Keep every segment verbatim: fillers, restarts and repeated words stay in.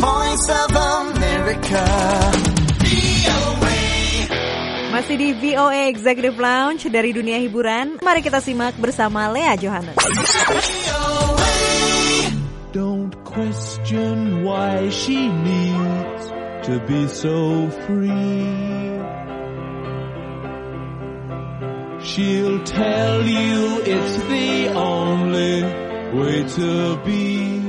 voice of America. Masih di V O A Executive Lounge dari dunia hiburan. Mari kita simak bersama Lea Johannes. Don't question why she needs to be so free. She'll tell you it's the only way to be.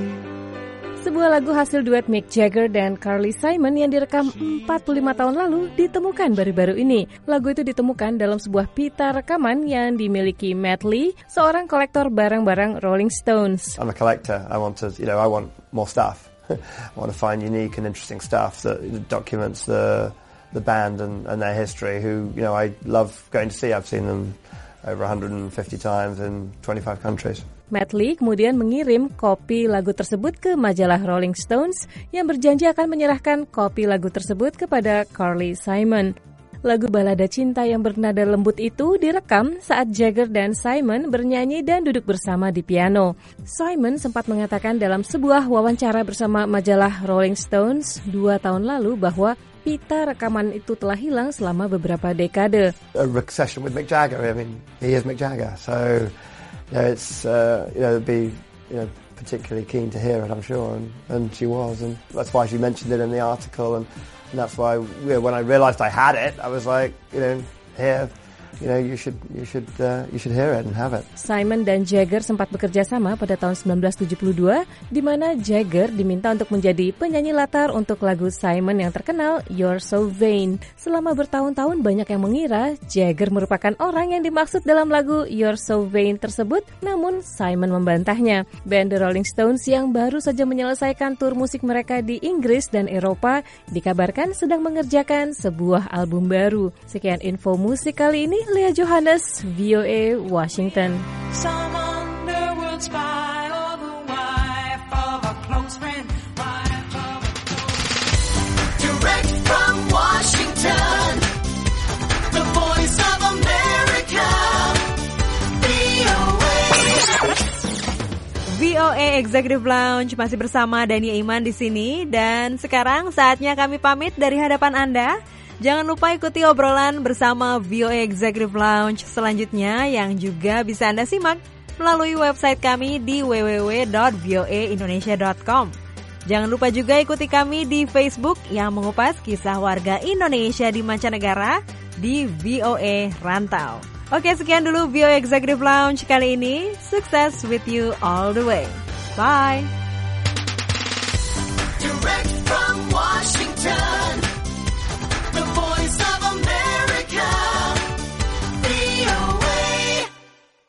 Sebuah lagu hasil duet Mick Jagger dan Carly Simon yang direkam empat puluh lima tahun lalu ditemukan baru-baru ini. Lagu itu ditemukan dalam sebuah pita rekaman yang dimiliki Matt Lee, seorang kolektor barang-barang Rolling Stones. I'm a collector. I want to, you know, I want more stuff. I want to find unique and interesting stuff that documents the the band and, and their history. Who, you know, I love going to see. I've seen them over one hundred fifty times in twenty-five countries. Matt Lee kemudian mengirim kopi lagu tersebut ke majalah Rolling Stones yang berjanji akan menyerahkan kopi lagu tersebut kepada Carly Simon. Lagu balada cinta yang bernada lembut itu direkam saat Jagger dan Simon bernyanyi dan duduk bersama di piano. Simon sempat mengatakan dalam sebuah wawancara bersama majalah Rolling Stones dua tahun lalu bahwa pita rekaman itu telah hilang selama beberapa dekade. A session with Mick Jagger. I mean, he is Mick Jagger, so you know, it's uh, you know, be you know particularly keen to hear it, I'm sure, and, and she was, and that's why she mentioned it in the article, and, and that's why you know, when I realised I had it, I was like, you know, here. You know, you should, you should, uh, you should hear it and have it. Simon dan Jagger sempat bekerja sama pada tahun sembilan belas tujuh puluh dua, di mana Jagger diminta untuk menjadi penyanyi latar untuk lagu Simon yang terkenal You're So Vain. Selama bertahun-tahun banyak yang mengira Jagger merupakan orang yang dimaksud dalam lagu You're So Vain tersebut, namun Simon membantahnya. Band The Rolling Stones yang baru saja menyelesaikan tur musik mereka di Inggris dan Eropa dikabarkan sedang mengerjakan sebuah album baru. Sekian info musik kali ini. Lea Johannes, V O A, Washington. Some underworld spy or the wife of a close friend. Wife of a close... Direct from Washington, the voice of America, V O A. V O A Executive Lounge masih bersama Dani Iman di sini, dan sekarang saatnya kami pamit dari hadapan Anda. Jangan lupa ikuti obrolan bersama V O A Executive Lounge selanjutnya yang juga bisa Anda simak melalui website kami di w w w dot v o a indonesia dot com. Jangan lupa juga ikuti kami di Facebook yang mengupas kisah warga Indonesia di mancanegara di V O A Rantau. Oke, sekian dulu V O A Executive Lounge kali ini. Sukses with you all the way. Bye!